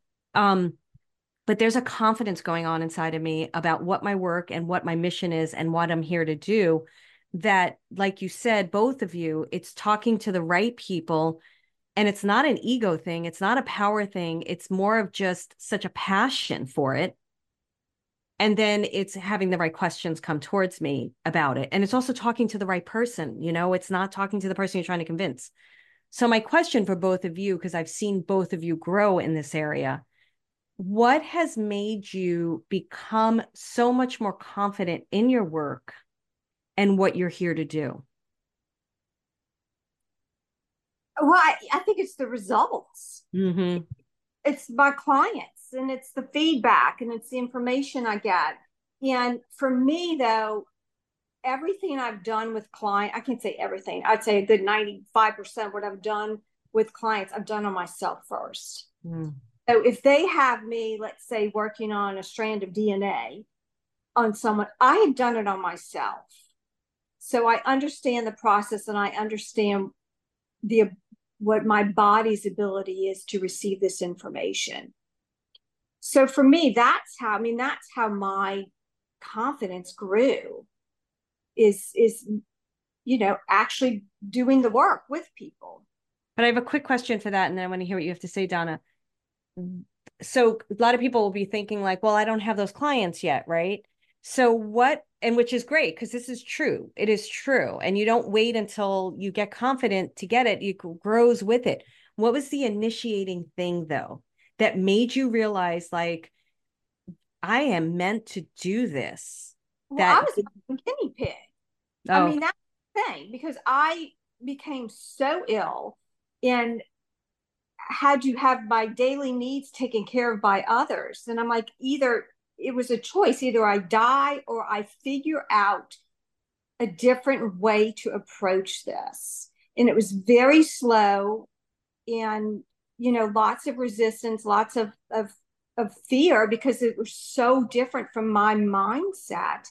But there's a confidence going on inside of me about what my work and what my mission is and what I'm here to do, that, like you said, both of you, it's talking to the right people. And it's not an ego thing. It's not a power thing. It's more of just such a passion for it. And then it's having the right questions come towards me about it. And it's also talking to the right person. It's not talking to the person you're trying to convince. So my question for both of you, because I've seen both of you grow in this area, what has made you become so much more confident in your work and what you're here to do? Well, I think it's the results. Mm-hmm. It's my clients and it's the feedback and it's the information I get. And for me, though, everything I've done with clients, I can't say everything. I'd say a good 95% what I've done with clients, I've done on myself first. Mm. So if they have me, let's say, working on a strand of DNA on someone, I had done it on myself. So I understand the process and I understand what my body's ability is to receive this information. So for me, that's how my confidence grew is actually doing the work with people. But I have a quick question for that, and then I want to hear what you have to say, Donna. So a lot of people will be thinking like, well, I don't have those clients yet, right? So what, and which is great because this is true. It is true. And you don't wait until you get confident to get it. It grows with it. What was the initiating thing though, that made you realize like, I am meant to do this? Well, I was a guinea pig. Oh. I mean, that's the thing, because I became so ill and had to have my daily needs taken care of by others. And I'm like, either it was a choice, either I die or I figure out a different way to approach this. And it was very slow and, lots of resistance, lots of fear because it was so different from my mindset.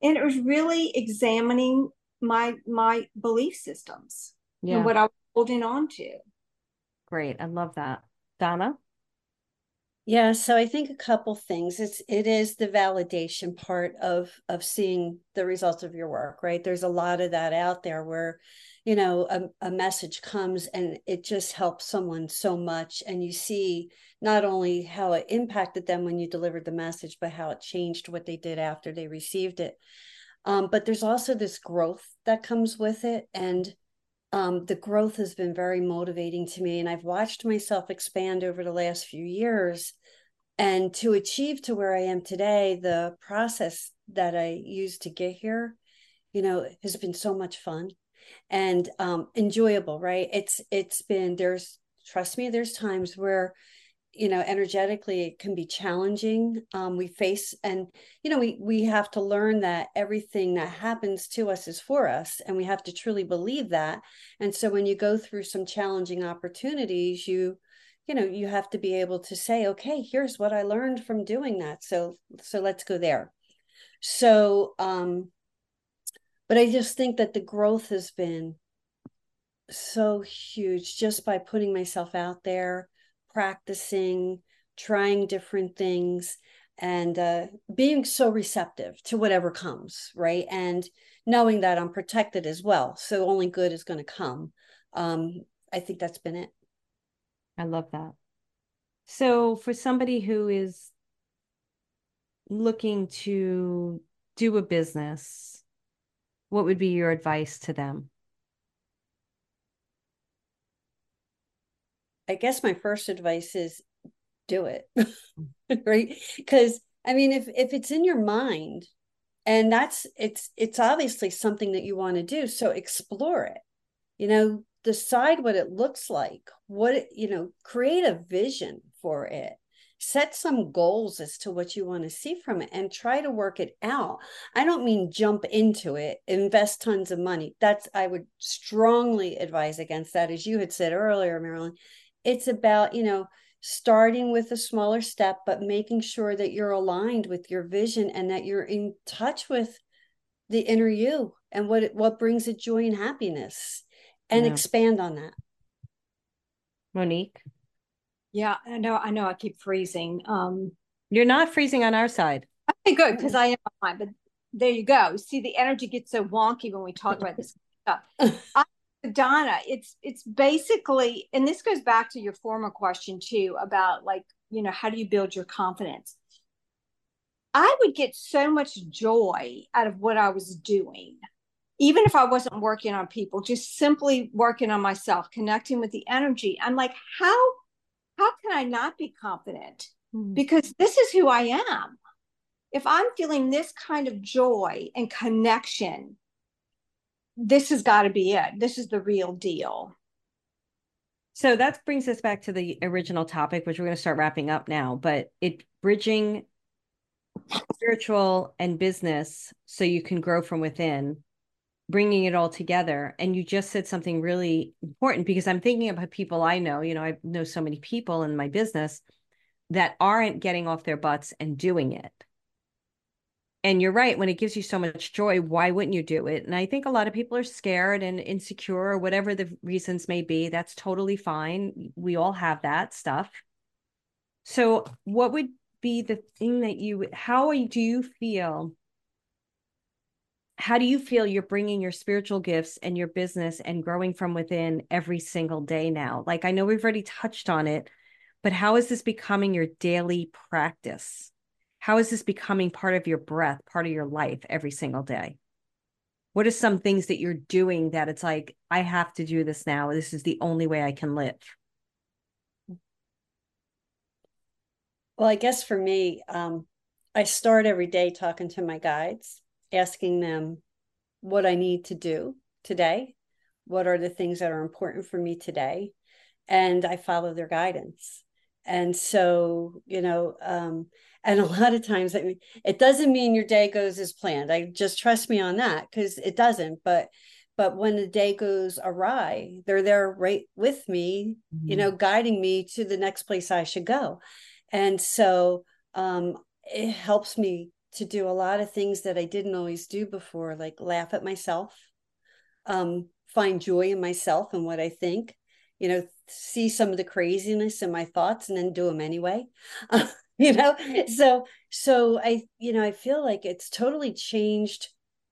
And it was really examining my belief systems and Yeah. what I was holding on to. Great. I love that. Donna? Yeah, so I think a couple things. It is the validation part of seeing the results of your work, right? There's a lot of that out there where, a message comes and it just helps someone so much. And you see not only how it impacted them when you delivered the message, but how it changed what they did after they received it. But there's also this growth that comes with it. And the growth has been very motivating to me. And I've watched myself expand over the last few years. And to achieve to where I am today, the process that I used to get here, has been so much fun and enjoyable, right? It's been, trust me, there's times where energetically it can be challenging. We face, and we have to learn that everything that happens to us is for us, and we have to truly believe that. And so when you go through some challenging opportunities, you have to be able to say, okay, here's what I learned from doing that, so let's go there. So but I just think that the growth has been so huge just by putting myself out there, practicing, trying different things, and being so receptive to whatever comes, right? And knowing that I'm protected as well. So only good is going to come. I think that's been it. I love that. So for somebody who is looking to do a business, what would be your advice to them? I guess my first advice is do it. Right? Because I mean, if it's in your mind, and it's obviously something that you want to do, so explore it. Decide what it looks like, create a vision for it, set some goals as to what you want to see from it, and try to work it out. I don't mean jump into it, invest tons of money. I would strongly advise against that. As you had said earlier, Marilyn, it's about, starting with a smaller step, but making sure that you're aligned with your vision and that you're in touch with the inner you and what brings it joy and happiness, and Yeah. expand on that. Monique? Yeah, I know I keep freezing. You're not freezing on our side. Okay, good, because I am behind, but there you go. See, the energy gets so wonky when we talk about this stuff. I, Donna, it's basically, and this goes back to your former question too about, like, how do you build your confidence? I would get so much joy out of what I was doing, even if I wasn't working on people, just simply working on myself, connecting with the energy. I'm like, how can I not be confident? Because this is who I am. If I'm feeling this kind of joy and connection, this has got to be it. This is the real deal. So that brings us back to the original topic, which we're going to start wrapping up now, but bridging spiritual and business so you can grow from within, bringing it all together. And you just said something really important, because I'm thinking about people I know, I know so many people in my business that aren't getting off their butts and doing it. And you're right, when it gives you so much joy, why wouldn't you do it? And I think a lot of people are scared and insecure, or whatever the reasons may be. That's totally fine. We all have that stuff. So what would be the thing that how do you feel you're bringing your spiritual gifts and your business and growing from within every single day now? Like, I know we've already touched on it, but how is this becoming your daily practice? How is this becoming part of your breath, part of your life every single day? What are some things that you're doing that it's like, I have to do this now. This is the only way I can live? Well, I guess for me, I start every day talking to my guides, asking them what I need to do today. What are the things that are important for me today? And I follow their guidance. And so, and a lot of times, I mean, it doesn't mean your day goes as planned. I just trust me on that, because it doesn't. But when the day goes awry, they're there right with me, guiding me to the next place I should go. And so it helps me to do a lot of things that I didn't always do before, like laugh at myself, find joy in myself and what I think, see some of the craziness in my thoughts and then do them anyway. you know, so I feel like it's totally changed.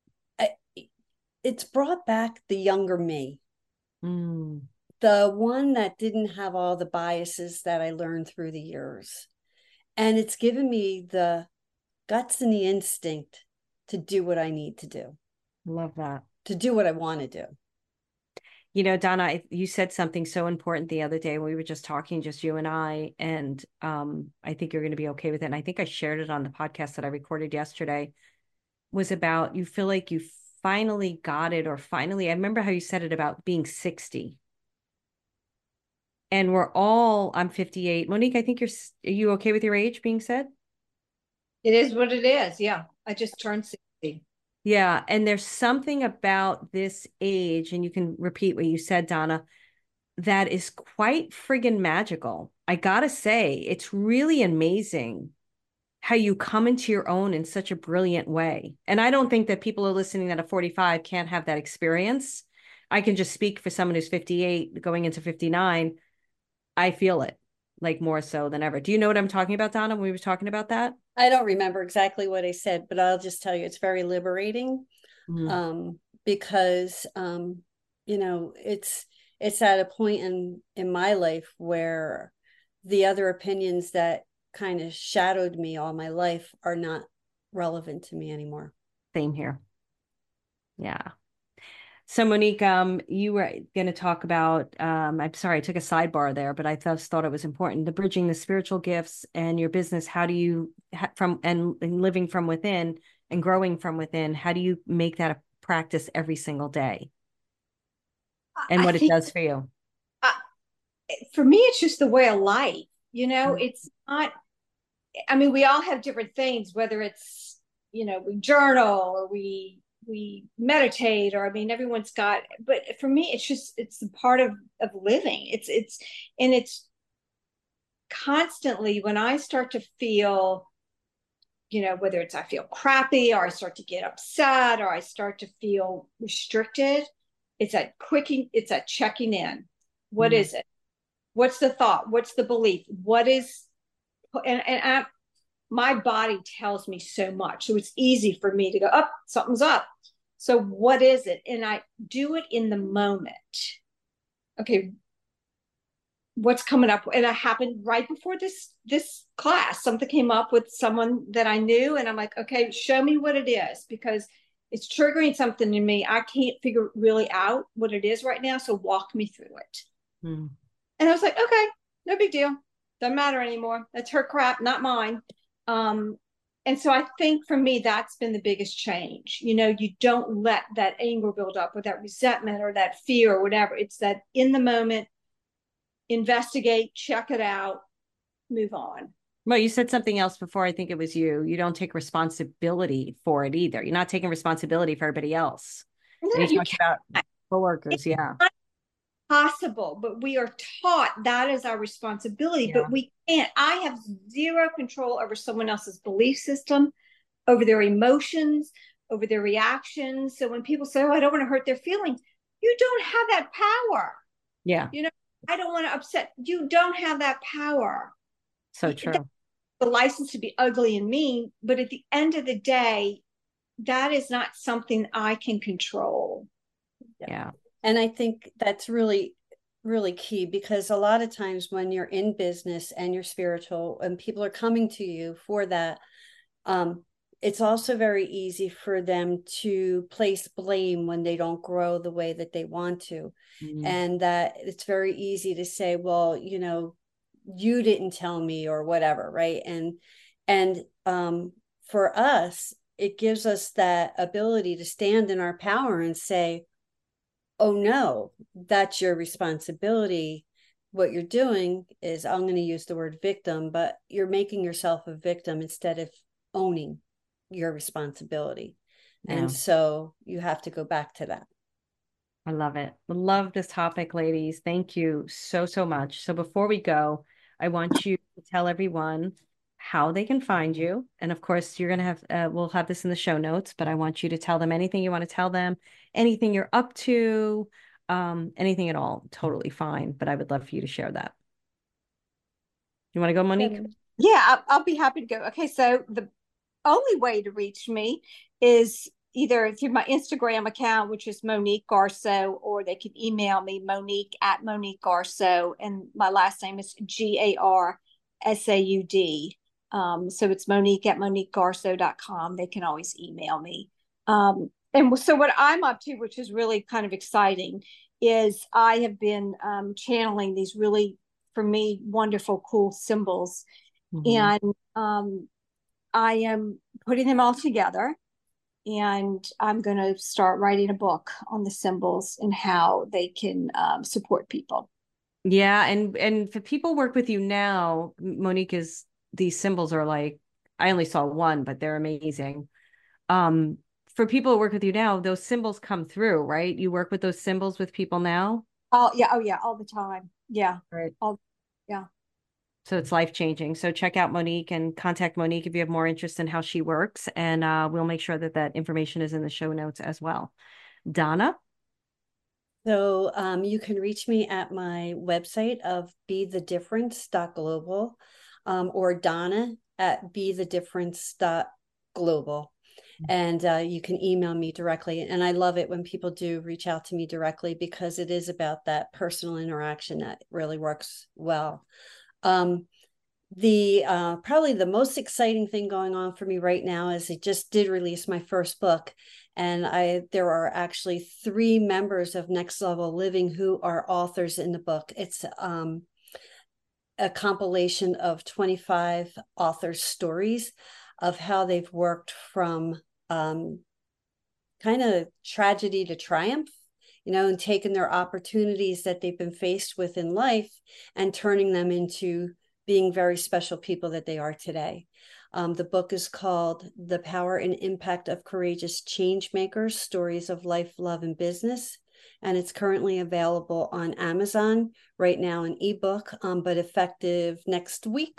It's brought back the younger me. The one that didn't have all the biases that I learned through the years. And it's given me the guts and the instinct to do what I need to do. Love that. To do what I want to do. Donna, you said something so important the other day when we were just talking, just you and and I think you're going to be okay with it. And I think I shared it on the podcast that I recorded yesterday, was about you feel like you finally got it, or finally, I remember how you said it about being 60. And I'm 58. Monique, I think are you okay with your age being said? It is what it is. Yeah. I just turned 60. Yeah. And there's something about this age, and you can repeat what you said, Donna, that is quite friggin' magical. I gotta say, it's really amazing how you come into your own in such a brilliant way. And I don't think that people are listening that are 45 can't have that experience. I can just speak for someone who's 58 going into 59. I feel it like more so than ever. Do you know what I'm talking about, Donna, when we were talking about that? I don't remember exactly what I said, but I'll just tell you it's very liberating. Because it's at a point in my life where the other opinions that kind of shadowed me all my life are not relevant to me anymore. Same here. Yeah. So Monique, you were going to talk about, I'm sorry, I took a sidebar there, but I thought it was important, the bridging the spiritual gifts and your business. How do you, and living from within and growing from within, how do you make that a practice every single day? And what it does for you? For me, it's just the way of life. It's not, I mean, we all have different things, whether it's, we journal or we meditate, or I mean, everyone's got, but for me, it's the part of living. It's constantly when I start to feel, whether it's I feel crappy or I start to get upset or I start to feel restricted, it's that checking in. What is it? What's the thought? What's the belief? What is, my body tells me so much. So it's easy for me to go, up, something's up. So what is it? And I do it in the moment. Okay, what's coming up? And it happened right before this class. Something came up with someone that I knew, and I'm like, okay, show me what it is, because it's triggering something in me. I can't figure really out what it is right now. So walk me through it. And I was like, okay, no big deal. Doesn't matter anymore. That's her crap, not mine. And so I think for me, that's been the biggest change. You don't let that anger build up or that resentment or that fear or whatever. It's that in the moment, investigate, check it out, move on. Well, you said something else before. I think it was you. You don't take responsibility for it either. You're not taking responsibility for everybody else. No, you talked about coworkers. Yeah. Possible, but we are taught that is our responsibility, but we can't. I have zero control over someone else's belief system, over their emotions, over their reactions. So when people say, oh, I don't want to hurt their feelings, you don't have that power. Yeah. I don't want to upset. You don't have that power. So true. The license to be ugly and mean, but at the end of the day, that is not something I can control. Yeah. And I think that's really, really key, because a lot of times when you're in business and you're spiritual and people are coming to you for that, it's also very easy for them to place blame when they don't grow the way that they want to. And that it's very easy to say, well, you didn't tell me or whatever. Right. And for us, it gives us that ability to stand in our power and say, oh no, that's your responsibility. What you're doing is, I'm going to use the word victim, but you're making yourself a victim instead of owning your responsibility. Yeah. And so you have to go back to that. I love it. Love this topic, ladies. Thank you so, so much. So before we go, I want you to tell everyone how they can find you. And of course, you're going to have, we'll have this in the show notes, but I want you to tell them anything you want to tell them, anything you're up to, anything at all. Totally fine. But I would love for you to share that. You want to go, Monique? Yeah, I'll be happy to go. Okay, so the only way to reach me is either through my Instagram account, which is Monique Garceau, or they can email me, Monique at Monique Garceau. And my last name is Garsaud. So it's Monique at MoniqueGarceau.com. They can always email me. And so what I'm up to, which is really kind of exciting, is I have been channeling these really, for me, wonderful, cool symbols. And I am putting them all together, and I'm going to start writing a book on the symbols and how they can support people. Yeah, and for people who work with you now, Monique, is these symbols are like, I only saw one, but they're amazing. Um, for people who work with you now, those symbols come through, right? You work with those symbols with people now? Oh yeah, all the time. Yeah. Right. All yeah. So it's life changing. So check out Monique and contact Monique if you have more interest in how she works. And we'll make sure that that information is in the show notes as well. Donna? So you can reach me at my website of BeTheDifference.global, or Donna at BeTheDifference.global. And you can email me directly. And I love it when people do reach out to me directly, because it is about that personal interaction that really works well. The probably the most exciting thing going on for me right now is I just did release my first book, and there are actually 3 members of Next Level Living who are authors in the book. It's a compilation of 25 authors' stories of how they've worked from kind of tragedy to triumph, and taken their opportunities that they've been faced with in life and turning them into being very special people that they are today. The book is called The Power and Impact of Courageous Change Makers, Stories of Life, Love, and Business. And it's currently available on Amazon right now in ebook, but effective next week,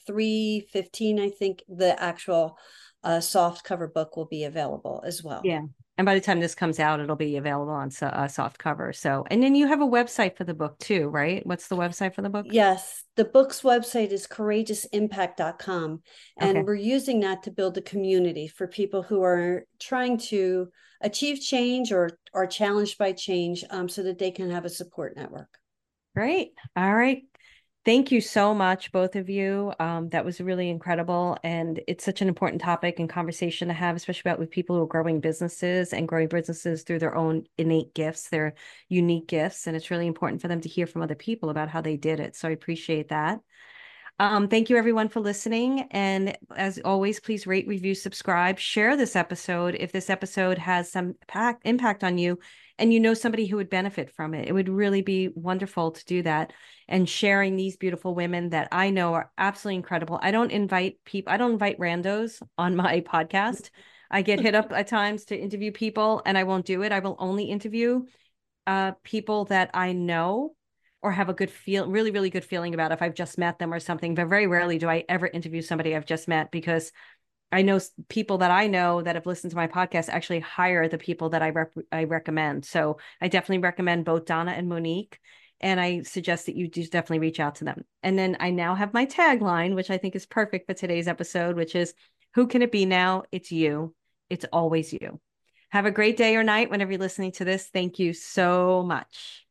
3/15, I think the actual soft cover book will be available as well. Yeah. And by the time this comes out, it'll be available on soft cover. So, and then you have a website for the book too, right? What's the website for the book? Yes, the book's website is courageousimpact.com. And Okay. we're using that to build a community for people who are trying to achieve change or are challenged by change, so that they can have a support network. Great. All right. Thank you so much, both of you. That was really incredible. And it's such an important topic and conversation to have, especially about with people who are growing businesses and growing businesses through their own innate gifts, their unique gifts. And it's really important for them to hear from other people about how they did it. So I appreciate that. Thank you everyone for listening. And as always, please rate, review, subscribe, share this episode if this episode has some impact on you and you know somebody who would benefit from it. It would really be wonderful to do that and sharing these beautiful women that I know are absolutely incredible. I don't invite randos on my podcast. I get hit up at times to interview people and I won't do it. I will only interview people that I know or have a really, really good feeling about if I've just met them or something. But very rarely do I ever interview somebody I've just met, because I know people that I know that have listened to my podcast actually hire the people that I recommend. So I definitely recommend both Donna and Monique. And I suggest that you just definitely reach out to them. And then I now have my tagline, which I think is perfect for today's episode, which is, who can it be now? It's you. It's always you. Have a great day or night whenever you're listening to this. Thank you so much.